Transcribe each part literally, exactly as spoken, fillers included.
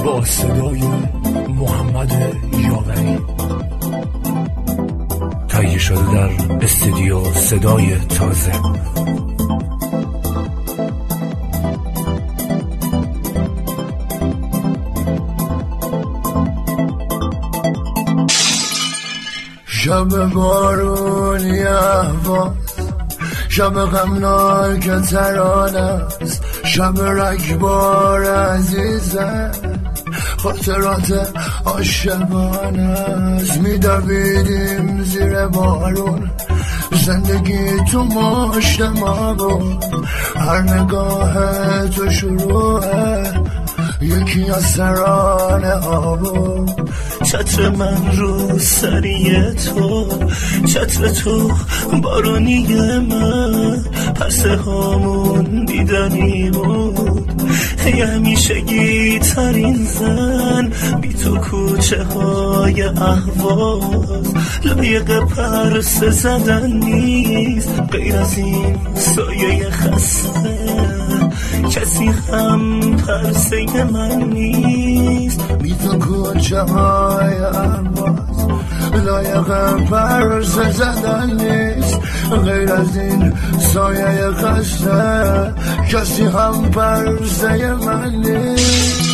با صدای محمد یاوری تهیه شده در استودیو صدای تازه. شب بارونی احواز، شب غمناک ترانه است، شب رگبار عزیزه، خاطرات عاشقانه است. می‌دویدیم زیر بارون، زندگی تو مشت ما بود، هر نگاه تو شروعه یکی از ترانه ها بود. چتر من رو سری تو، چتر تو بارونی من، پرسه هامون دیدنی بود، هی همیشگی ترین زن، بی تو کوچه های اهواز لایق پرسه زدن نیست، غیر از این سایه خسته کسی هم پرسه من نیست. بی تو کوچه های اهواز لایق پرسه زدن نیست، غیر از این سایه خسته کسی هم پرسه من نیست.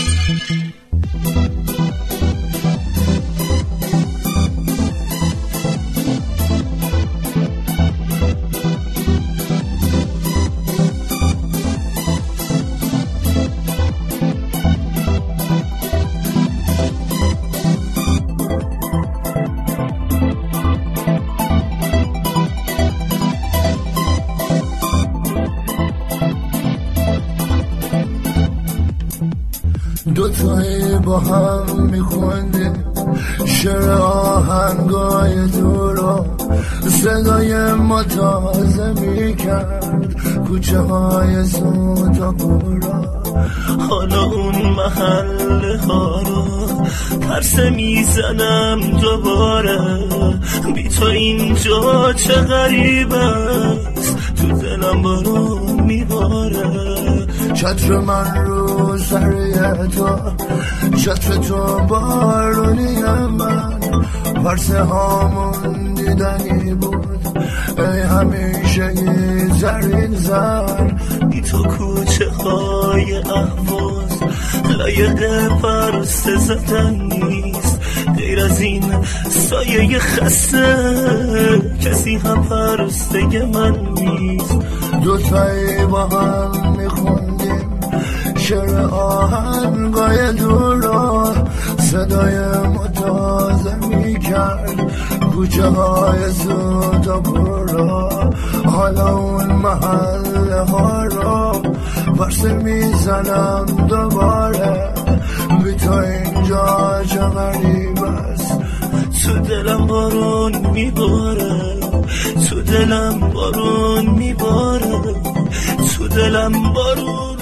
دوتایی با هم میخوندیم شعر آهنگای تو رو، صدای ما تازه میکرد کوچه های سوتاپورا. حالا اون محله ها رو پرسه میزنم دوباره، بی تو اینجا چه غریب است، تو دلم بارون میباره. چتر من رو سری تو، چتر تو بارونی من، پرسه هامون دیدنی بود، ای همیشه یه زرین زن، بی تو کوچه های اهواز لایق پرسه زدن نیست، غیر از این سایه خسته کسی هم پرسه من نیست. دوتایی با هم میخوندیم شعر آهنگای دورا، صدای ما تازه میکرد کوچه های سوتاپورا. حالا اون محله ها رو پرسه میزنم دوباره، بی تو اینجا چه غریب است، تو دلم بارون میباره، تو دلم بارون میباره، تو دلم بارون